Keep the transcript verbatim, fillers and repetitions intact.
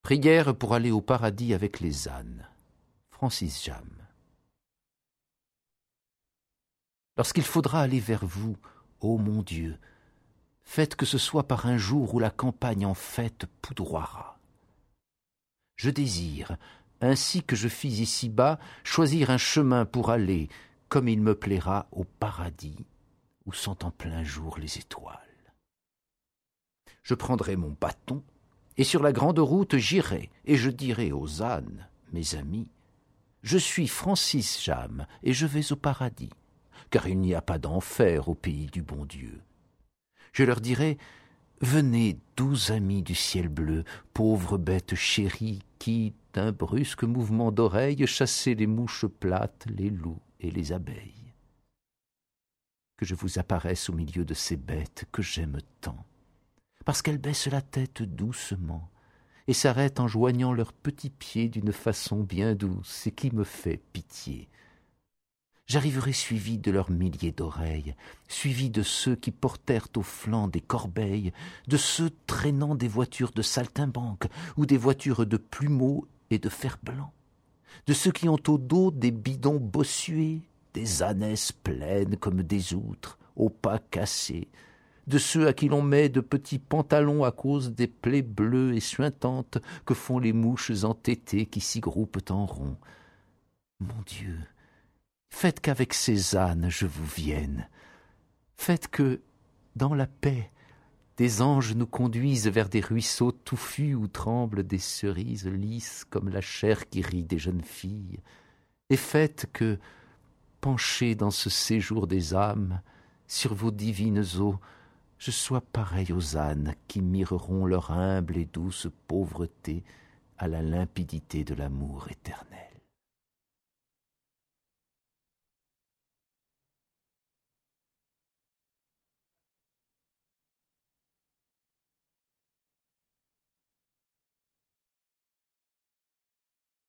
Prière pour aller au paradis avec les ânes. Francis Jam. Lorsqu'il faudra aller vers vous, ô mon Dieu, faites que ce soit par un jour où la campagne en fête poudroiera. Je désire, ainsi que je fis ici-bas, choisir un chemin pour aller, comme il me plaira, au paradis, où sont en plein jour les étoiles. Je prendrai mon bâton, et sur la grande route j'irai, et je dirai aux ânes, mes amis, je suis Francis Jam, et je vais au paradis, car il n'y a pas d'enfer au pays du bon Dieu. Je leur dirai, venez, doux amis du ciel bleu, pauvres bêtes chéries, qui, d'un brusque mouvement d'oreille, chassez les mouches plates, les loups et les abeilles. Que je vous apparaisse au milieu de ces bêtes que j'aime tant, parce qu'elles baissent la tête doucement et s'arrêtent en joignant leurs petits pieds d'une façon bien douce et qui me fait pitié. J'arriverai suivi de leurs milliers d'oreilles, suivi de ceux qui portèrent au flanc des corbeilles, de ceux traînant des voitures de saltimbanque ou des voitures de plumeaux et de fer-blanc, de ceux qui ont au dos des bidons bossués, des ânesses pleines comme des outres, aux pas cassés, de ceux à qui l'on met de petits pantalons à cause des plaies bleues et suintantes que font les mouches entêtées qui s'y groupent en rond. Mon Dieu, faites qu'avec ces ânes je vous vienne. Faites que, dans la paix, des anges nous conduisent vers des ruisseaux touffus où tremblent des cerises lisses comme la chair qui rit des jeunes filles. Et faites que, penché dans ce séjour des âmes, sur vos divines eaux, je sois pareil aux ânes qui mireront leur humble et douce pauvreté à la limpidité de l'amour éternel.